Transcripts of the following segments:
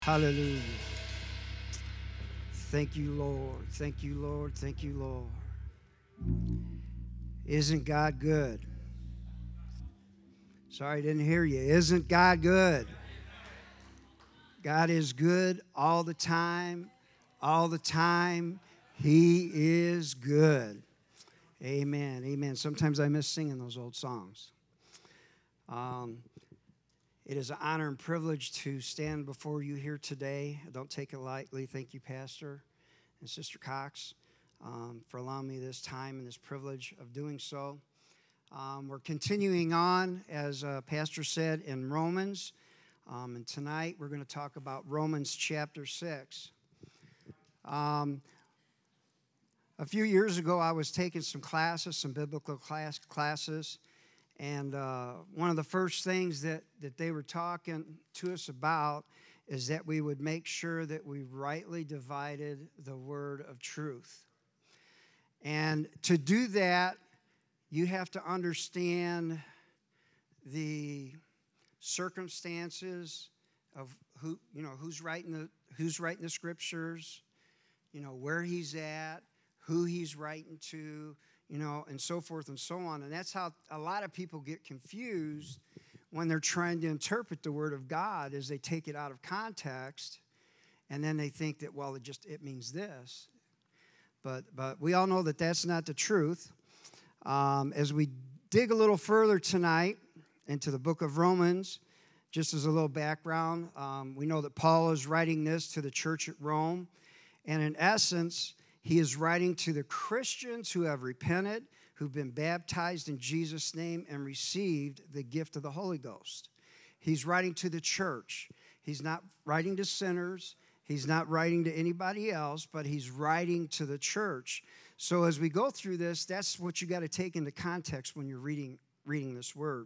Hallelujah. Thank you, Lord. Thank you, Lord. Thank you, Lord. Isn't God good? Sorry, I didn't hear you. Isn't God good? God is good all the time. All the time. He is good. Amen. Amen. Sometimes I miss singing those old songs. Um, it is an honor and privilege to stand before you here today. I don't take it lightly. Thank you, Pastor and Sister Cox, for allowing me this time and this privilege of doing so. We're continuing on, as Pastor said, in Romans. And tonight we're going to talk about Romans chapter 6. A few years ago, I was taking some classes, some biblical classes. And one of the first things that they were talking to us about is that we would make sure that we rightly divided the word of truth. And to do that, you have to understand the circumstances of who's writing the scriptures, where he's at, who he's writing to, and so forth and so on. And that's how a lot of people get confused when they're trying to interpret the Word of God, is they take it out of context, and then they think that, well, it means this. But we all know that that's not the truth. As we dig a little further tonight into the book of Romans, just as a little background, we know that Paul is writing this to the church at Rome, and in essence, he is writing to the Christians who have repented, who've been baptized in Jesus' name and received the gift of the Holy Ghost. He's writing to the church. He's not writing to sinners. He's not writing to anybody else, but he's writing to the church. So as we go through this, that's what you got to take into context when you're reading this word.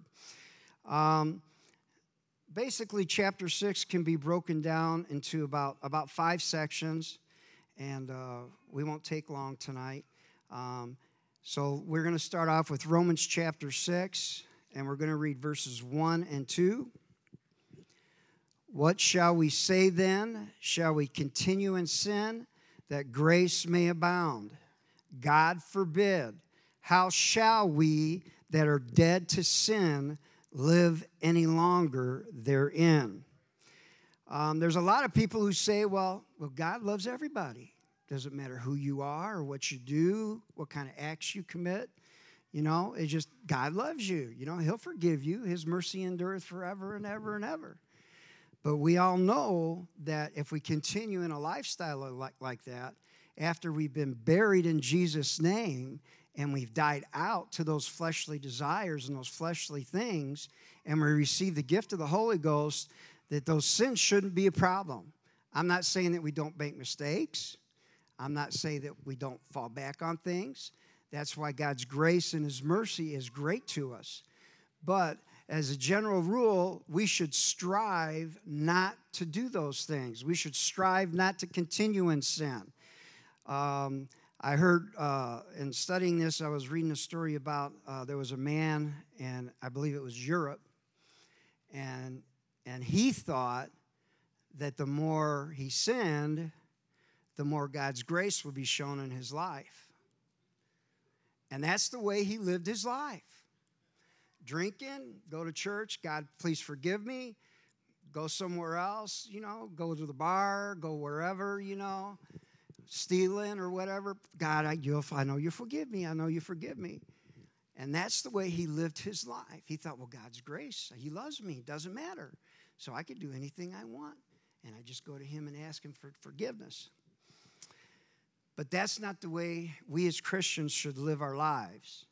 Basically, chapter 6 can be broken down into about 5 sections. And we won't take long tonight. So we're going to start off with Romans chapter 6, and we're going to read verses 1 and 2. What shall we say then? Shall we continue in sin that grace may abound? God forbid. How shall we that are dead to sin live any longer therein? There's a lot of people who say, well, God loves everybody. Doesn't matter who you are or what you do, what kind of acts you commit. It's just God loves you. He'll forgive you. His mercy endureth forever and ever and ever. But we all know that if we continue in a lifestyle like that, after we've been buried in Jesus' name and we've died out to those fleshly desires and those fleshly things, and we receive the gift of the Holy Ghost, that those sins shouldn't be a problem. I'm not saying that we don't make mistakes. I'm not saying that we don't fall back on things. That's why God's grace and His mercy is great to us. But as a general rule, we should strive not to do those things. We should strive not to continue in sin. I heard in studying this, I was reading a story about there was a man, and I believe it was Europe, and he thought that the more he sinned, the more God's grace would be shown in his life. And that's the way he lived his life. Drinking, go to church, God, please forgive me. Go somewhere else, go to the bar, go wherever, stealing or whatever. God, I know you forgive me. I know you forgive me. And that's the way he lived his life. He thought, well, God's grace, He loves me. It doesn't matter. So I could do anything I want. And I just go to Him and ask Him for forgiveness. But that's not the way we as Christians should live our lives.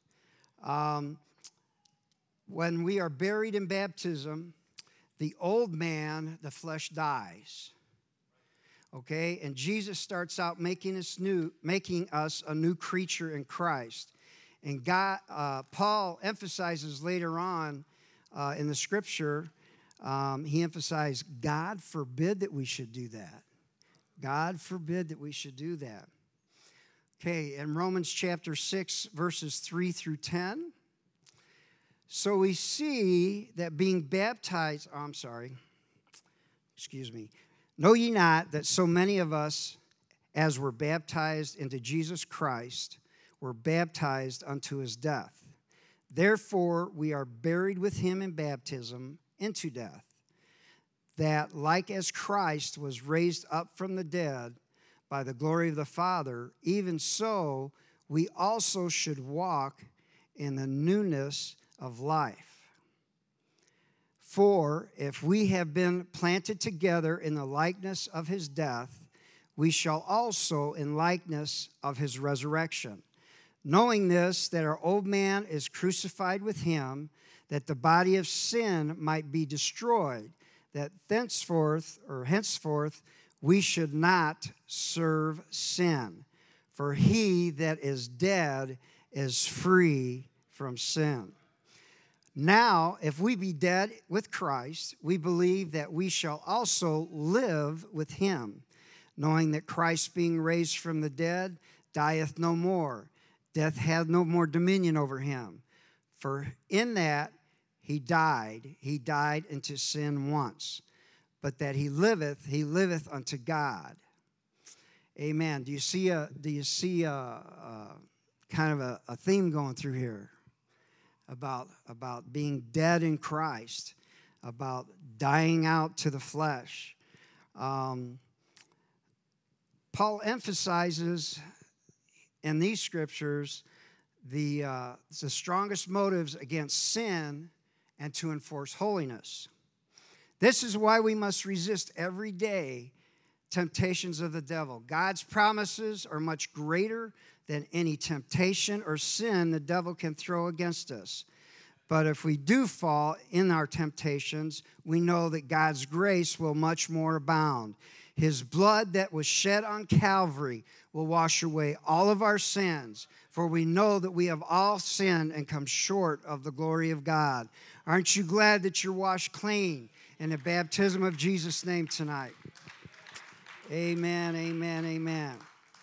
When we are buried in baptism, the old man, the flesh, dies. Okay? And Jesus starts out making us a new creature in Christ. And Paul emphasizes later on in the Scripture, he emphasized, God forbid that we should do that. God forbid that we should do that. Okay, in Romans chapter 6, verses 3 through 10. So we see that being baptized, Know ye not that so many of us, as were baptized into Jesus Christ, were baptized unto his death? Therefore we are buried with him in baptism into death, that like as Christ was raised up from the dead by the glory of the Father, even so we also should walk in the newness of life. For if we have been planted together in the likeness of his death, we shall also in likeness of his resurrection. Knowing this, that our old man is crucified with him, that the body of sin might be destroyed, that henceforth we should not serve sin. For he that is dead is free from sin. Now, if we be dead with Christ, we believe that we shall also live with him, knowing that Christ, being raised from the dead, dieth no more. Death hath no more dominion over him. For in that he died unto sin once. But that he liveth unto God. Amen. Do you see a kind of a theme going through here about being dead in Christ, about dying out to the flesh? Paul emphasizes in these scriptures the strongest motives against sin and to enforce holiness. This is why we must resist every day temptations of the devil. God's promises are much greater than any temptation or sin the devil can throw against us. But if we do fall in our temptations, we know that God's grace will much more abound. His blood that was shed on Calvary will wash away all of our sins, for we know that we have all sinned and come short of the glory of God. Aren't you glad that you're washed clean in the baptism of Jesus' name tonight? Amen, amen, amen.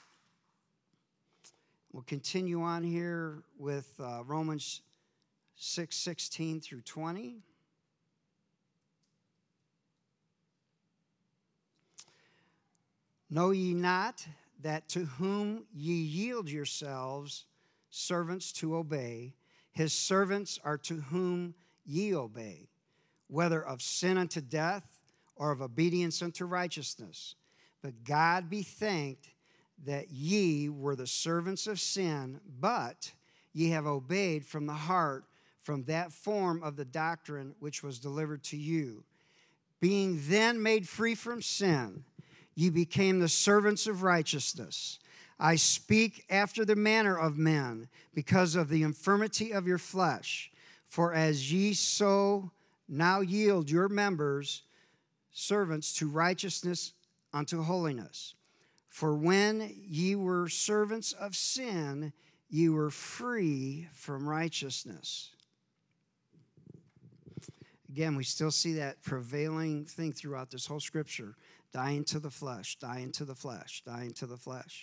We'll continue on here with Romans 6:16 through 20. Know ye not that to whom ye yield yourselves servants to obey, his servants are to whom ye obey, whether of sin unto death or of obedience unto righteousness. But God be thanked that ye were the servants of sin, but ye have obeyed from the heart, from that form of the doctrine which was delivered to you. Being then made free from sin, ye became the servants of righteousness. I speak after the manner of men, because of the infirmity of your flesh. For as ye so now yield your members servants to righteousness unto holiness. For when ye were servants of sin, ye were free from righteousness. Again, we still see that prevailing thing throughout this whole scripture. Dying to the flesh, dying to the flesh, dying to the flesh.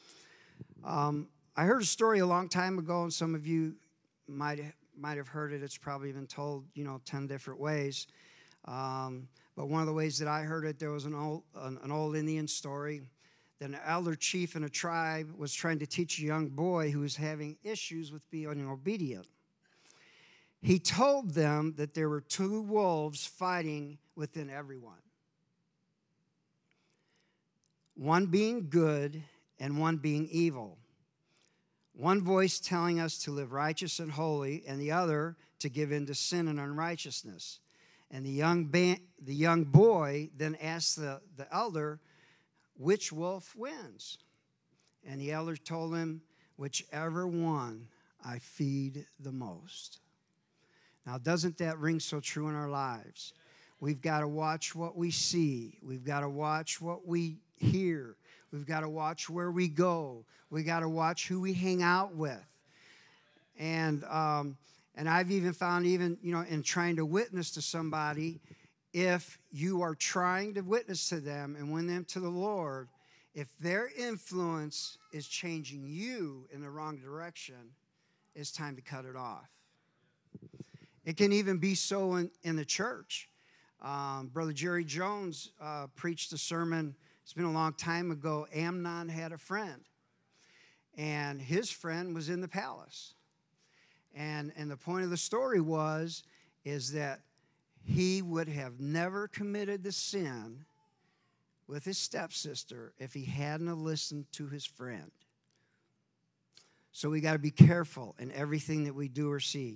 I heard a story a long time ago, and some of you might have heard it. It's probably been told, 10 different ways. But one of the ways that I heard it, there was an old Indian story that an elder chief in a tribe was trying to teach a young boy who was having issues with being obedient. He told them that there were two wolves fighting within everyone. One being good and one being evil. One voice telling us to live righteous and holy, and the other to give in to sin and unrighteousness. And the young boy then asked the elder, which wolf wins? And the elder told him, whichever one I feed the most. Now, doesn't that ring so true in our lives? We've got to watch what we see. We've got to watch what we hear. We've got to watch where we go. We've got to watch who we hang out with. And I've even found, in trying to witness to somebody, if you are trying to witness to them and win them to the Lord, if their influence is changing you in the wrong direction, it's time to cut it off. It can even be so in the church. Brother Jerry Jones preached a sermon. It's been a long time ago. Amnon had a friend, and his friend was in the palace. And the point of the story is that he would have never committed the sin with his stepsister if he hadn't have listened to his friend. So we got to be careful in everything that we do or see.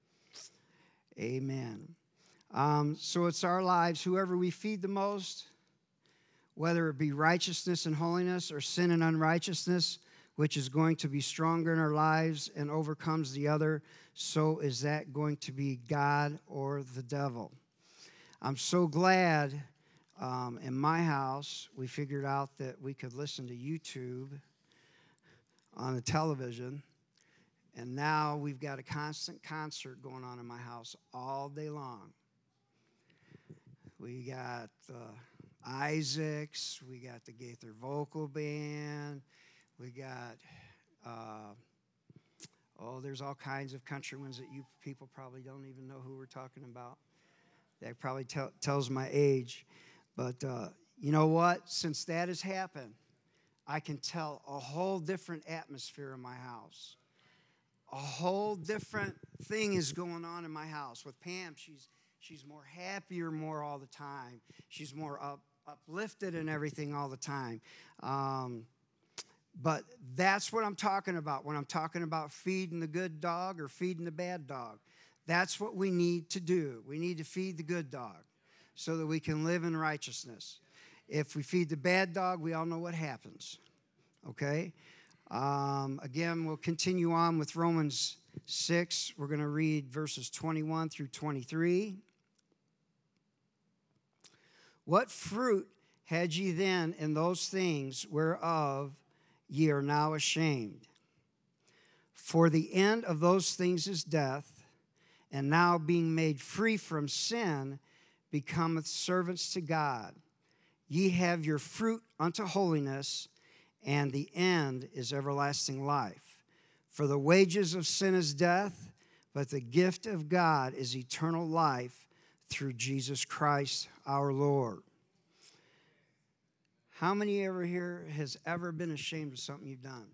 Amen. So it's our lives, whoever we feed the most, whether it be righteousness and holiness or sin and unrighteousness, which is going to be stronger in our lives and overcomes the other, so is that going to be God or the devil. I'm so glad in my house we figured out that we could listen to YouTube on the television, and now we've got a constant concert going on in my house all day long. We got Isaacs, we got the Gaither Vocal Band, we got, there's all kinds of country ones that you people probably don't even know who we're talking about. That probably tells my age. But you know what? Since that has happened, I can tell a whole different atmosphere in my house. A whole different thing is going on in my house. With Pam, she's more happier more all the time. She's more uplifted and everything all the time. But that's what I'm talking about when I'm talking about feeding the good dog or feeding the bad dog. That's what we need to do. We need to feed the good dog so that we can live in righteousness. If we feed the bad dog, we all know what happens. Okay? Again, we'll continue on with Romans 6. We're going to read verses 21 through 23. What fruit had ye then in those things whereof ye are now ashamed? For the end of those things is death, and now being made free from sin, becometh servants to God. Ye have your fruit unto holiness, and the end is everlasting life. For the wages of sin is death, but the gift of God is eternal life through Jesus Christ our Lord. How many ever here has ever been ashamed of something you've done?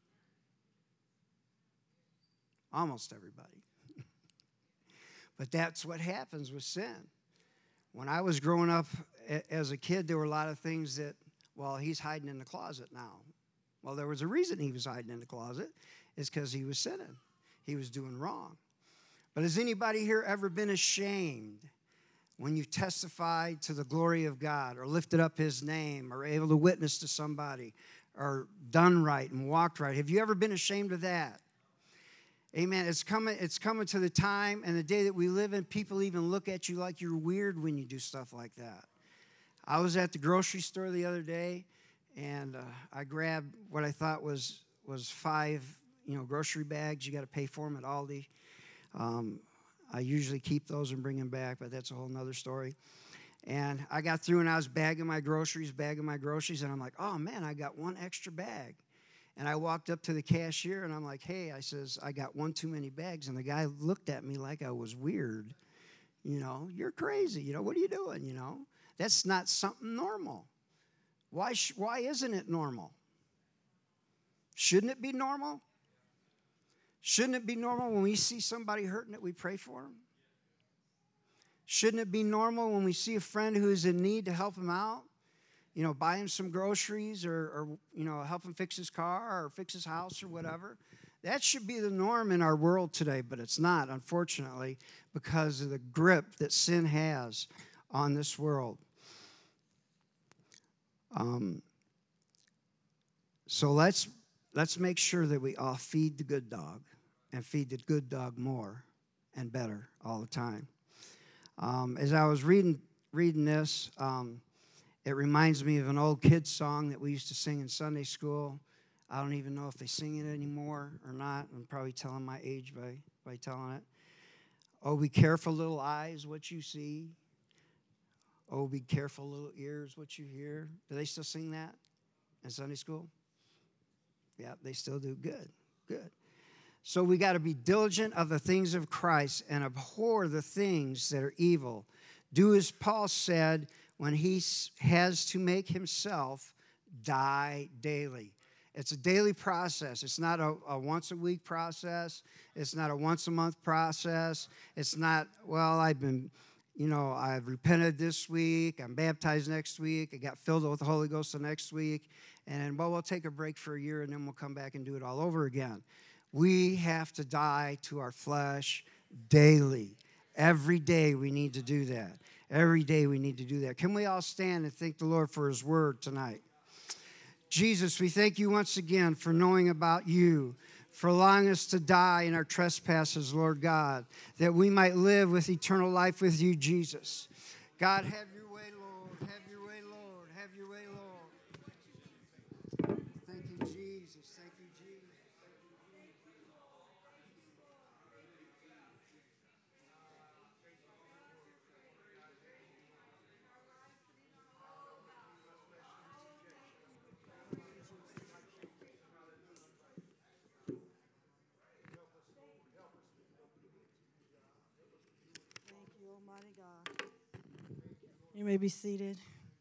Almost everybody. But that's what happens with sin. When I was growing up as a kid, there were a lot of things that, well, he's hiding in the closet now. Well, there was a reason he was hiding in the closet. It's because he was sinning. He was doing wrong. But has anybody here ever been ashamed when you testified to the glory of God or lifted up his name or able to witness to somebody or done right and walked right? Have you ever been ashamed of that? Amen. It's coming to the time and the day that we live in, people even look at you like you're weird when you do stuff like that. I was at the grocery store the other day, and I grabbed what I thought was 5, grocery bags. You got to pay for them at Aldi. I usually keep those and bring them back, but that's a whole nother story. And I got through and I was bagging my groceries, and I'm like, oh man, I got one extra bag. And I walked up to the cashier and I'm like, hey, I says, I got one too many bags. And the guy looked at me like I was weird. You're crazy. What are you doing? That's not something normal. Why isn't it normal? Shouldn't it be normal? Shouldn't it be normal when we see somebody hurting that we pray for them? Shouldn't it be normal when we see a friend who is in need to help him out? Buy him some groceries or help him fix his car or fix his house or whatever. That should be the norm in our world today, but it's not, unfortunately, because of the grip that sin has on this world. So let's make sure that we all feed the good dog and feed the good dog more and better all the time. As I was reading this, it reminds me of an old kid's song that we used to sing in Sunday school. I don't even know if they sing it anymore or not. I'm probably telling my age by telling it. Oh, be careful, little eyes, what you see. Oh, be careful, little ears, what you hear. Do they still sing that in Sunday school? Yeah, they still do. Good. So we got to be diligent of the things of Christ and abhor the things that are evil. Do as Paul said when he has to make himself die daily. It's a daily process. It's not a once-a-week process. It's not a once-a-month process. It's not, well, I've repented this week. I'm baptized next week. I got filled with the Holy Ghost the next week. And, well, we'll take a break for a year, and then we'll come back and do it all over again. We have to die to our flesh daily. Every day we need to do that. Every day we need to do that. Can we all stand and thank the Lord for his word tonight? Jesus, we thank you once again for knowing about you, for allowing us to die in our trespasses, Lord God, that we might live with eternal life with you, Jesus. God, have your way, Lord. Have your way, Lord. Have your way, Lord. Thank you, Jesus. Thank you, Jesus. Thank you, Almighty God. You may be seated.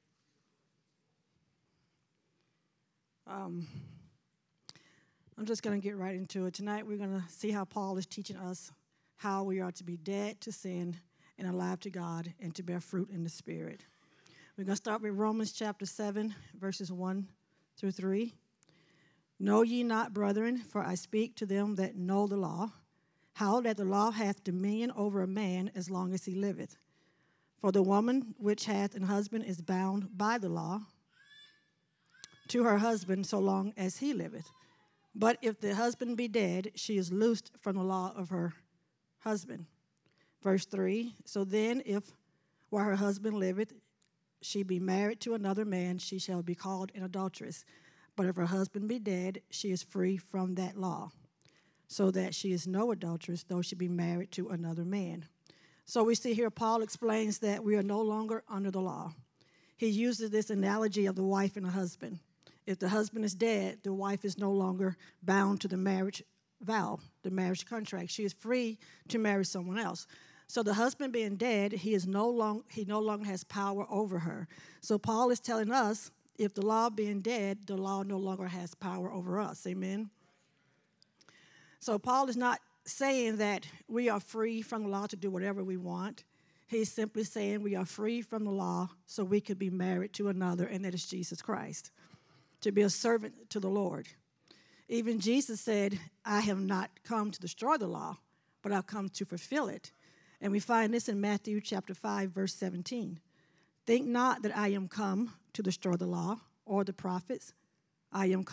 I'm just going to get right into it. Tonight we're going to see how Paul is teaching us how we are to be dead to sin and alive to God and to bear fruit in the Spirit. We're going to start with Romans chapter 7, verses 1 through 3. Know ye not, brethren, for I speak to them that know the law, how that the law hath dominion over a man as long as he liveth. For the woman which hath an husband is bound by the law to her husband so long as he liveth. But if the husband be dead, she is loosed from the law of her husband. Verse 3, so then if while her husband liveth, she be married to another man, she shall be called an adulteress. But if her husband be dead, she is free from that law, so that she is no adulteress, though she be married to another man. So we see here Paul explains that we are no longer under the law. He uses this analogy of the wife and the husband. If the husband is dead, the wife is no longer bound to the marriage vow, the marriage contract. She is free to marry someone else. So the husband being dead, he no longer has power over her. So Paul is telling us, if the law being dead, the law no longer has power over us. Amen? So Paul is not saying that we are free from the law to do whatever we want. He's simply saying we are free from the law so we could be married to another, and that is Jesus Christ, to be a servant to the Lord. Even Jesus said, I have not come to destroy the law, but I've come to fulfill it. And we find this in Matthew chapter 5, verse 17. Think not that I am come to destroy the law or the prophets. I am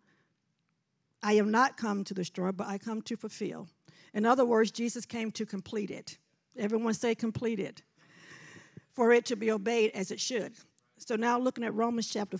not come to destroy, but I come to fulfill. In other words, Jesus came to complete it. Everyone say complete it. For it to be obeyed as it should. So now looking at Romans chapter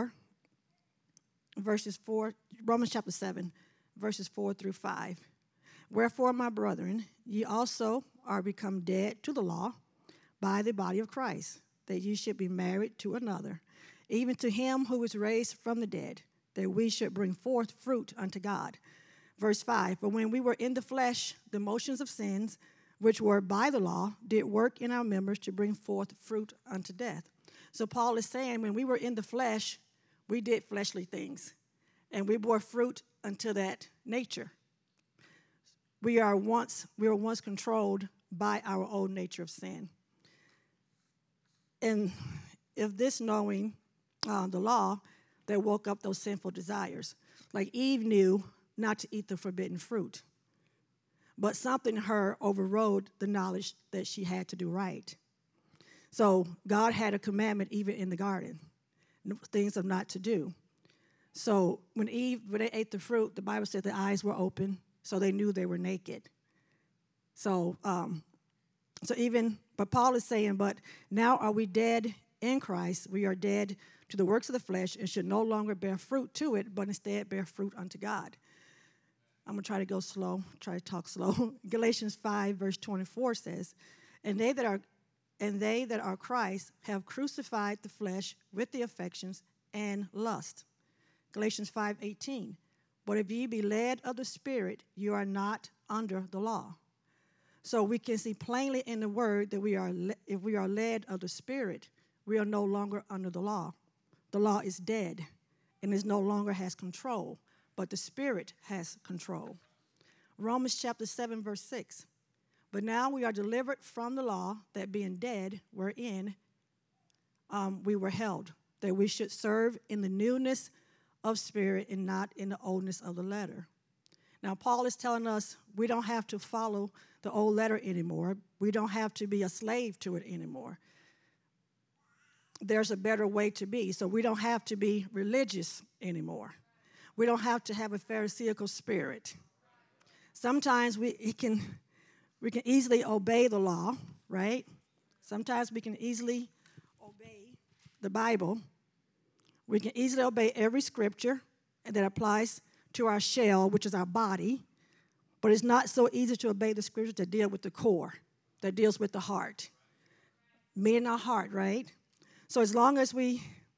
7, verses 4 through 5. Wherefore, my brethren, ye also are become dead to the law by the body of Christ, that ye should be married to another, even to him who was raised from the dead, that we should bring forth fruit unto God. Verse 5, but when we were in the flesh, the motions of sins, which were by the law, did work in our members to bring forth fruit unto death. So Paul is saying when we were in the flesh, we did fleshly things, and we bore fruit unto that nature. We were once controlled by our old nature of sin. And if this knowing the law, that woke up those sinful desires. Like Eve knew not to eat the forbidden fruit, but something in her overrode the knowledge that she had to do right. So God had a commandment even in the garden, things of not to do. So when they ate the fruit, the Bible said the eyes were open, so they knew they were naked. But Paul is saying, but now are we dead in Christ? We are dead to the works of the flesh and should no longer bear fruit to it, but instead bear fruit unto God. I'm going to try to go slow, try to talk slow. Galatians 5, verse 24 says, And they that are Christ have crucified the flesh with the affections and lust. Galatians 5:18. But if ye be led of the Spirit, you are not under the law. So we can see plainly in the word that if we are led of the Spirit, we are no longer under the law. The law is dead and it no longer has control, but the Spirit has control. Romans chapter 7, verse 6. But now we are delivered from the law, that being dead, wherein we were held, that we should serve in the newness of spirit and not in the oldness of the letter. Now, Paul is telling us we don't have to follow the old letter anymore. We don't have to be a slave to it anymore. There's a better way to be. So we don't have to be religious anymore. We don't have to have a Pharisaical spirit. Sometimes we can easily obey the law, right? Sometimes we can easily obey the Bible. We can easily obey every scripture that applies to our shell, which is our body. But it's not so easy to obey the scriptures that deal with the core, that deals with the heart. Me and our heart, right? So as long as we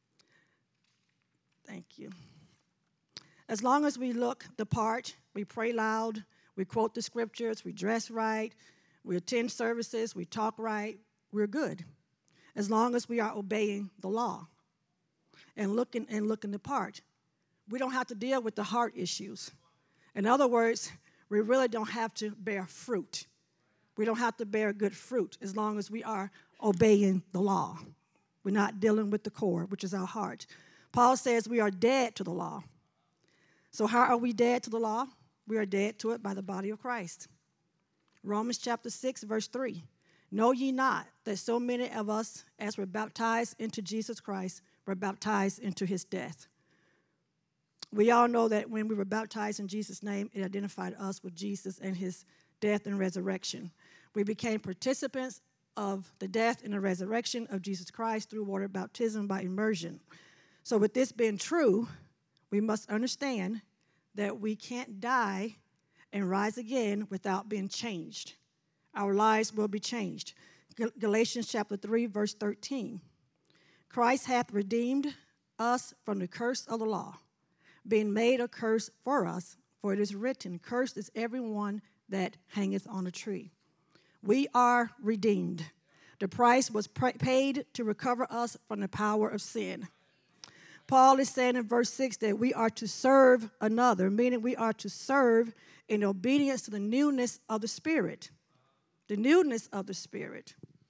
look the part, we pray loud, we quote the scriptures, we dress right, we attend services, we talk right, we're good. As long as we are obeying the law and looking the part. We don't have to deal with the heart issues. In other words, we really don't have to bear fruit. We don't have to bear good fruit as long as we are obeying the law. We're not dealing with the core, which is our heart. Paul says we are dead to the law. So how are we dead to the law? We are dead to it by the body of Christ. Romans chapter 6, verse 3. Know ye not that so many of us, as were baptized into Jesus Christ, were baptized into his death? We all know that when we were baptized in Jesus' name, it identified us with Jesus and his death and resurrection. We became participants of the death and the resurrection of Jesus Christ through water baptism by immersion. So with this being true, we must understand that we can't die and rise again without being changed. Our lives will be changed. Galatians chapter 3, verse 13. Christ hath redeemed us from the curse of the law, being made a curse for us, for it is written, cursed is everyone that hangeth on a tree. We are redeemed. The price was paid to recover us from the power of sin. Paul is saying in verse 6 that we are to serve another, meaning we are to serve in obedience to the newness of the Spirit. The newness of the Spirit.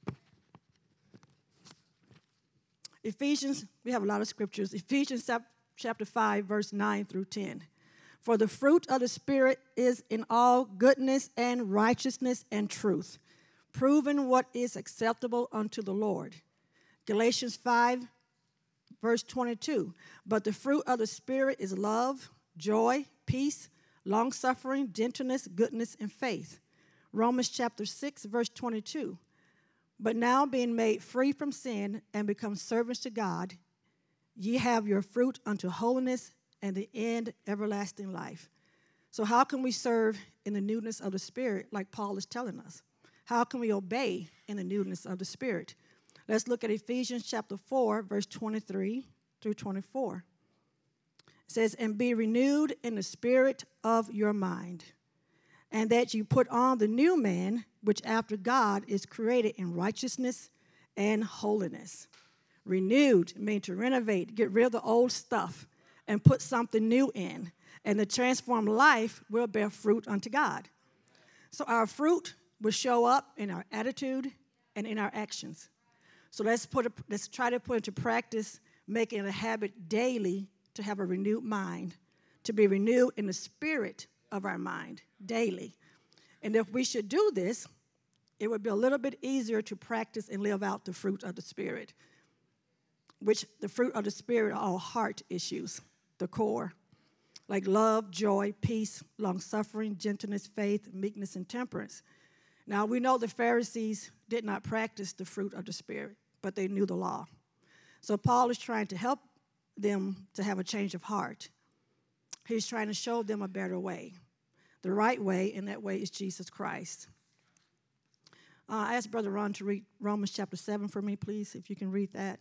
Ephesians, we have a lot of scriptures. Ephesians chapter 5, verse 9 through 10. For the fruit of the Spirit is in all goodness and righteousness and truth, proving what is acceptable unto the Lord. Galatians 5, verse 22. But the fruit of the Spirit is love, joy, peace, long-suffering, gentleness, goodness, and faith. Romans chapter 6, verse 22. But now being made free from sin and become servants to God, ye have your fruit unto holiness and the end everlasting life. So how can we serve in the newness of the Spirit like Paul is telling us? How can we obey in the newness of the Spirit? Let's look at Ephesians chapter 4, verse 23 through 24. It says, and be renewed in the spirit of your mind, and that you put on the new man, which after God is created in righteousness and holiness. Renewed means to renovate, get rid of the old stuff, and put something new in. And the transformed life will bear fruit unto God. So our fruit will show up in our attitude and in our actions. So let's try to put into practice, making it a habit daily to have a renewed mind, to be renewed in the spirit of our mind daily. And if we should do this, it would be a little bit easier to practice and live out the fruit of the Spirit, which the fruit of the Spirit are all heart issues, the core, like love, joy, peace, long-suffering, gentleness, faith, meekness, and temperance. Now, we know the Pharisees did not practice the fruit of the Spirit, but they knew the law. So Paul is trying to help them to have a change of heart. He's trying to show them a better way, the right way, and that way is Jesus Christ. I asked Brother Ron to read Romans chapter 7 for me, please, if you can read that.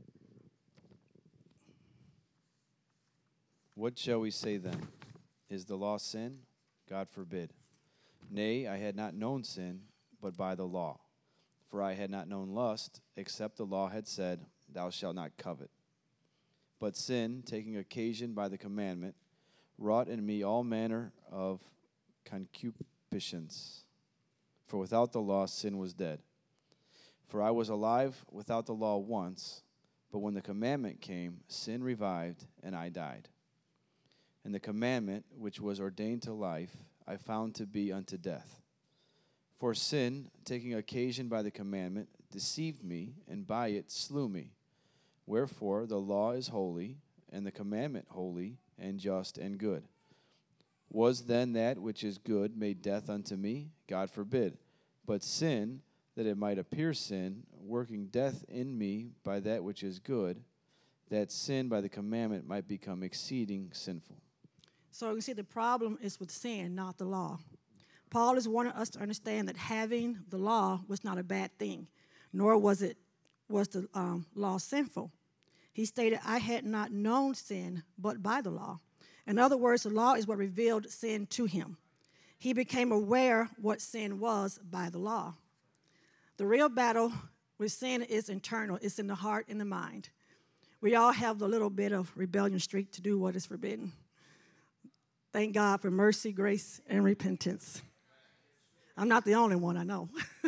What shall we say then? Is the law sin? God forbid. Nay, I had not known sin, but by the law. For I had not known lust, except the law had said, Thou shalt not covet. But sin, taking occasion by the commandment, wrought in me all manner of concupiscence. For without the law sin was dead. For I was alive without the law once, but when the commandment came, sin revived, and I died. And the commandment, which was ordained to life, I found to be unto death. For sin, taking occasion by the commandment, deceived me, and by it slew me. Wherefore the law is holy, and the commandment holy, and just, and good. Was then that which is good made death unto me? God forbid. But sin, that it might appear sin, working death in me by that which is good, that sin by the commandment might become exceeding sinful. So you see, the problem is with sin, not the law. Paul is wanting us to understand that having the law was not a bad thing, nor was the law sinful. He stated, I had not known sin but by the law. In other words, the law is what revealed sin to him. He became aware what sin was by the law. The real battle with sin is internal. It's in the heart and the mind. We all have the little bit of rebellion streak to do what is forbidden. Thank God for mercy, grace, and repentance. I'm not the only one, I know.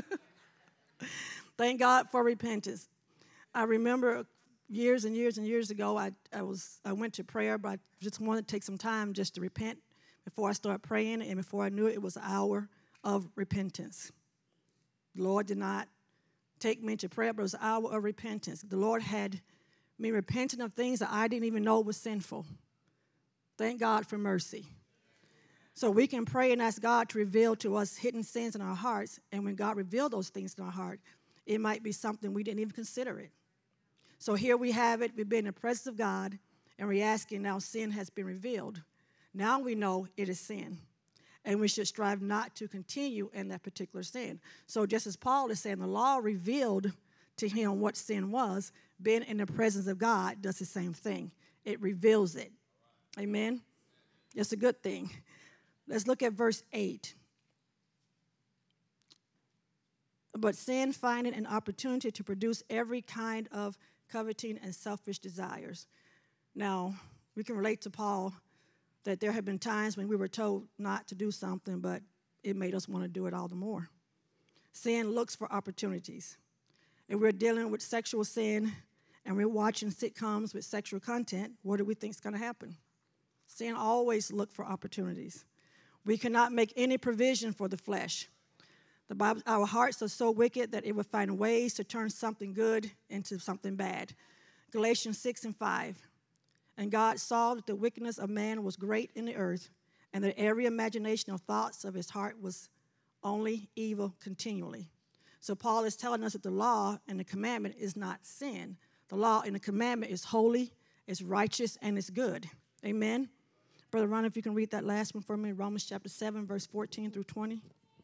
Thank God for repentance. I remember years and years and years ago, I went to prayer, but I just wanted to take some time just to repent before I started praying, and before I knew it, it was an hour of repentance. The Lord did not take me to prayer, but it was an hour of repentance. The Lord had me repenting of things that I didn't even know was sinful. Thank God for mercy. So we can pray and ask God to reveal to us hidden sins in our hearts, and when God revealed those things in our heart, it might be something we didn't even consider it. So here we have it. We've been in the presence of God, and we're asking now sin has been revealed. Now we know it is sin, and we should strive not to continue in that particular sin. So just as Paul is saying, the law revealed to him what sin was, being in the presence of God does the same thing. It reveals it. Amen? It's a good thing. Let's look at verse 8. But sin, finding an opportunity to produce every kind of coveting and selfish desires. Now, we can relate to Paul that there have been times when we were told not to do something, but it made us want to do it all the more. Sin looks for opportunities. If we're dealing with sexual sin and we're watching sitcoms with sexual content, what do we think is going to happen? Sin always looks for opportunities. We cannot make any provision for the flesh. The Bible, our hearts are so wicked that it will find ways to turn something good into something bad. Galatians 6:5. And God saw that the wickedness of man was great in the earth, and that every imagination of thoughts of his heart was only evil continually. So Paul is telling us that the law and the commandment is not sin. The law and the commandment is holy, it's righteous, and it's good. Amen? Brother Ron, if you can read that last one for me, Romans chapter 7, verse 14 through 20.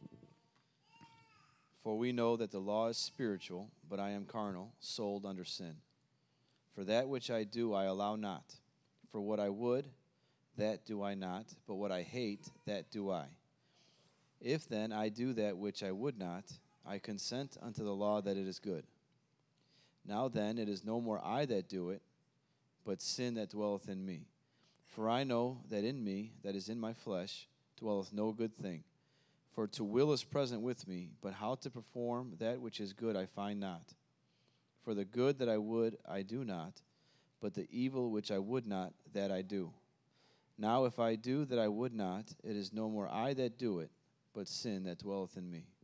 For we know that the law is spiritual, but I am carnal, sold under sin. For that which I do I allow not. For what I would, that do I not, but what I hate, that do I. If then I do that which I would not, I consent unto the law that it is good. Now then, it is no more I that do it, but sin that dwelleth in me. For I know that in me, that is in my flesh, dwelleth no good thing. For to will is present with me, but how to perform that which is good I find not. For the good that I would, I do not, but the evil which I would not, that I do. Now if I do that I would not, it is no more I that do it, but sin that dwelleth in me.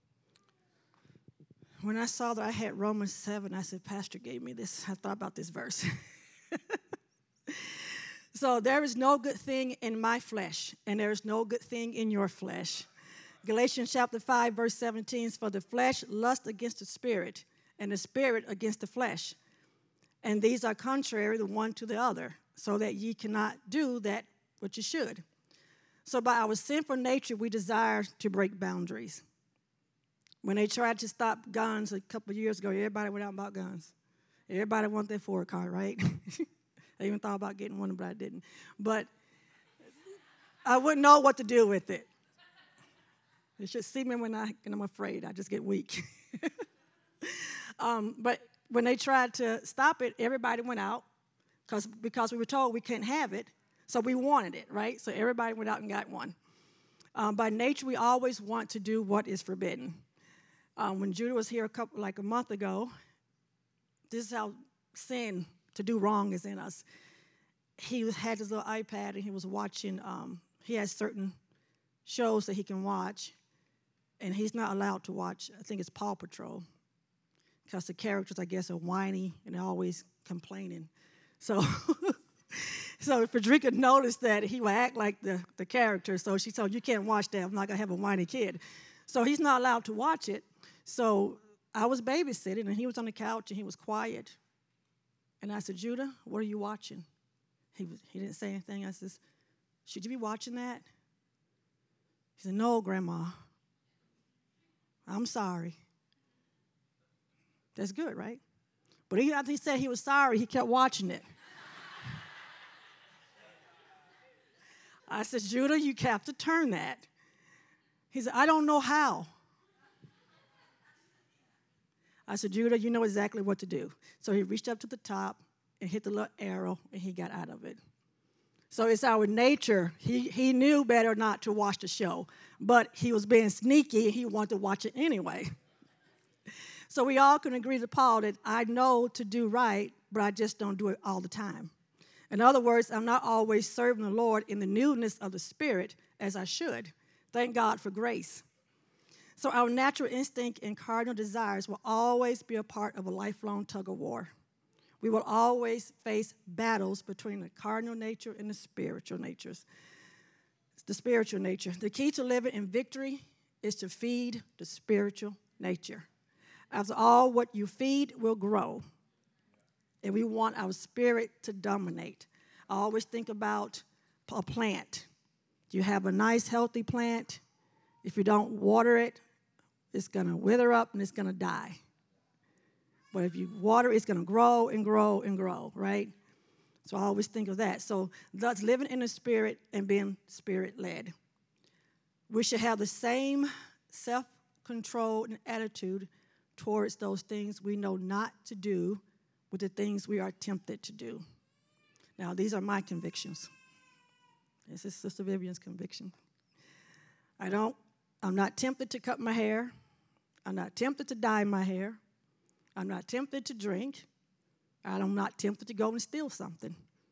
When I saw that I had Romans 7, I said, Pastor gave me this. I thought about this verse. So there is no good thing in my flesh, and there is no good thing in your flesh. Galatians chapter 5, verse 17 is, for the flesh lusts against the spirit, and the spirit against the flesh. And these are contrary the one to the other, so that ye cannot do that which you should. So by our sinful nature, we desire to break boundaries. When they tried to stop guns a couple of years ago, everybody went out and bought guns. Everybody wanted their Ford car, right? I even thought about getting one, but I didn't. But I wouldn't know what to do with it. They should see me when I'm afraid. I just get weak. But when they tried to stop it, everybody went out because we were told we couldn't have it. So we wanted it, right? So everybody went out and got one. By nature, we always want to do what is forbidden. When Judah was here a month ago, this is how sin, to do wrong, is in us. He had his little iPad and he was watching. He has certain shows that he can watch, and he's not allowed to watch. I think it's Paw Patrol, because the characters, I guess, are whiny and they're always complaining. So, so Frederica noticed that he would act like the character. So she told, "You can't watch that. I'm not gonna have a whiny kid." So he's not allowed to watch it. So I was babysitting, and he was on the couch, and he was quiet. And I said, "Judah, what are you watching?" He didn't say anything. I said, "Should you be watching that?" He said, "No, Grandma. I'm sorry." That's good, right? But after he said he was sorry, he kept watching it. I said, "Judah, you have to turn that." He said, "I don't know how." I said, "Judah, you know exactly what to do." So he reached up to the top and hit the little arrow, and he got out of it. So it's our nature. He knew better not to watch the show, but he was being sneaky, and he wanted to watch it anyway. So we all can agree to Paul that I know to do right, but I just don't do it all the time. In other words, I'm not always serving the Lord in the newness of the Spirit as I should. Thank God for grace. So our natural instinct and cardinal desires will always be a part of a lifelong tug of war. We will always face battles between the cardinal nature and the spiritual natures. The spiritual nature. The key to living in victory is to feed the spiritual nature. After all, what you feed will grow. And we want our spirit to dominate. I always think about a plant. You have a nice, healthy plant. If you don't water it, it's going to wither up and it's going to die. But if you water it, it's going to grow and grow and grow, right? So I always think of that. So that's living in the Spirit and being Spirit-led. We should have the same self-control and attitude towards those things we know not to do with the things we are tempted to do. Now, these are my convictions. This is Sister Vivian's conviction. I'm not tempted to cut my hair. I'm not tempted to dye my hair. I'm not tempted to drink. I'm not tempted to go and steal something.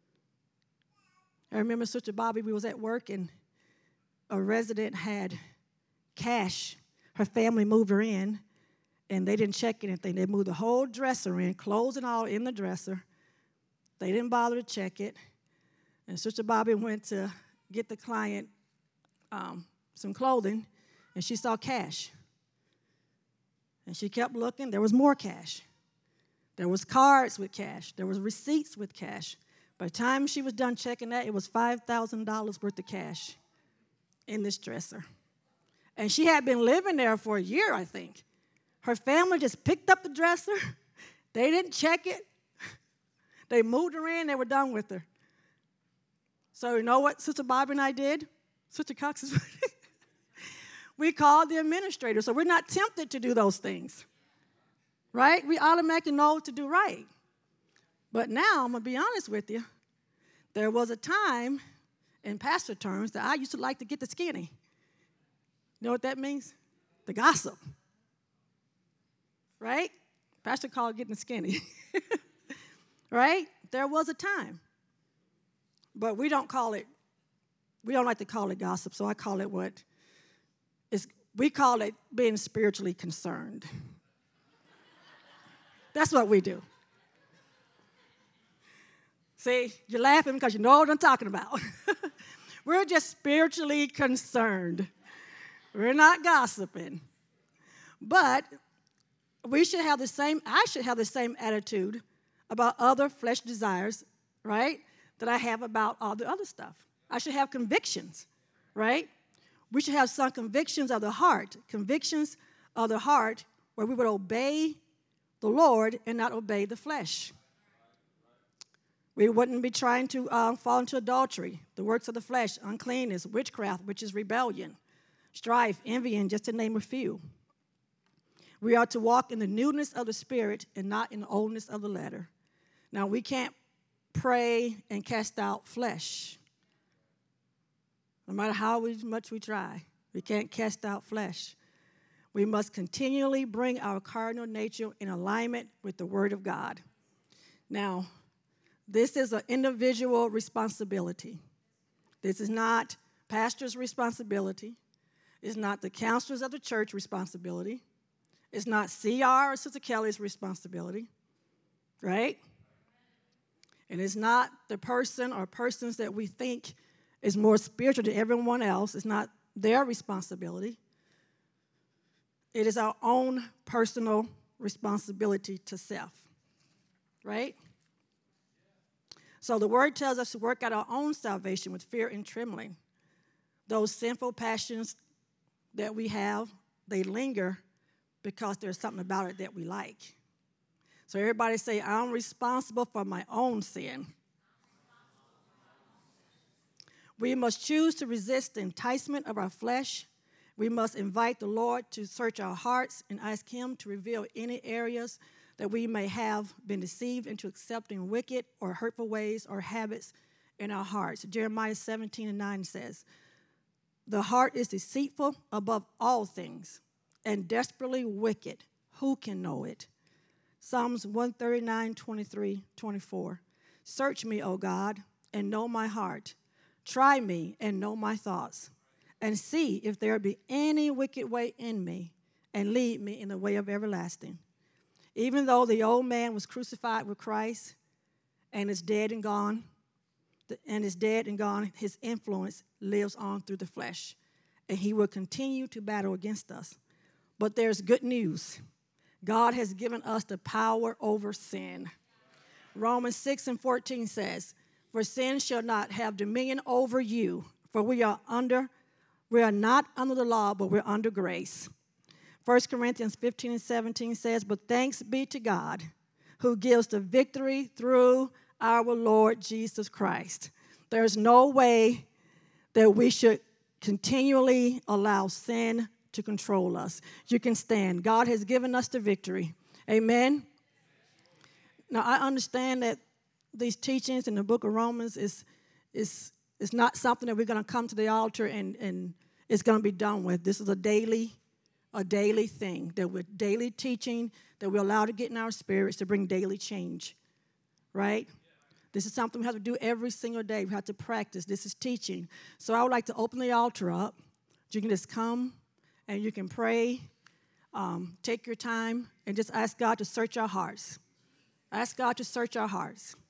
I remember Sister Bobby, we was at work, and a resident had cash. Her family moved her in, and they didn't check anything. They moved the whole dresser in, clothes and all in the dresser. They didn't bother to check it. And Sister Bobby went to get the client some clothing, and she saw cash. And she kept looking. There was more cash. There was cards with cash. There was receipts with cash. By the time she was done checking that, it was $5,000 worth of cash in this dresser. And she had been living there for a year, I think. Her family just picked up the dresser. They didn't check it. They moved her in. They were done with her. So you know what Sister Bobby and I did? Sister Cox is we called the administrator. So we're not tempted to do those things, right? We automatically know to do right. But now, I'm going to be honest with you, there was a time in pastor terms that I used to like to get the skinny. You know what that means? The gossip, right? Pastor called getting skinny, right? There was a time. But we don't like to call it gossip, so I call it we call it being spiritually concerned. That's what we do. See, you're laughing because you know what I'm talking about. We're just spiritually concerned. We're not gossiping. But I should have the same attitude about other flesh desires, right, that I have about all the other stuff. I should have convictions, right? We should have some convictions of the heart where we would obey the Lord and not obey the flesh. We wouldn't be trying to fall into adultery, the works of the flesh, uncleanness, witchcraft, which is rebellion, strife, envying, just to name a few. We are to walk in the newness of the Spirit and not in the oldness of the letter. Now, we can't pray and cast out flesh. No matter how much we try, we can't cast out flesh. We must continually bring our carnal nature in alignment with the Word of God. Now, this is an individual responsibility. This is not pastor's responsibility. It's not the counselors of the church responsibility. It's not CR or Sister Kelly's responsibility, right? And it's not the person or persons that we think is more spiritual than everyone else. It's not their responsibility. It is our own personal responsibility to self, right? So the word tells us to work out our own salvation with fear and trembling. Those sinful passions that we have, they linger because there's something about it that we like. So everybody say, I'm responsible for my own sin. We must choose to resist the enticement of our flesh. We must invite the Lord to search our hearts and ask Him to reveal any areas that we may have been deceived into accepting wicked or hurtful ways or habits in our hearts. Jeremiah 17:9 says, the heart is deceitful above all things and desperately wicked. Who can know it? Psalms 139:23-24. Search me, O God, and know my heart. Try me and know my thoughts, and see if there be any wicked way in me, and lead me in the way of everlasting. Even though the old man was crucified with Christ and is dead and gone, his influence lives on through the flesh, and he will continue to battle against us. But there's good news. God has given us the power over sin. Romans 6:14 says, for sin shall not have dominion over you, for we are not under the law, but we're under grace. 1 Corinthians 15:17 says, but thanks be to God who gives the victory through our Lord Jesus Christ. There's no way that we should continually allow sin to control us. You can stand. God has given us the victory. Amen? Now, I understand that these teachings in the book of Romans is not something that we're going to come to the altar and it's going to be done with. This is a daily thing that we're daily teaching, that we're allowed to get in our spirits to bring daily change, right? This is something we have to do every single day. We have to practice. This is teaching. So I would like to open the altar up. You can just come and you can pray. Take your time and just ask God to search our hearts. Ask God to search our hearts.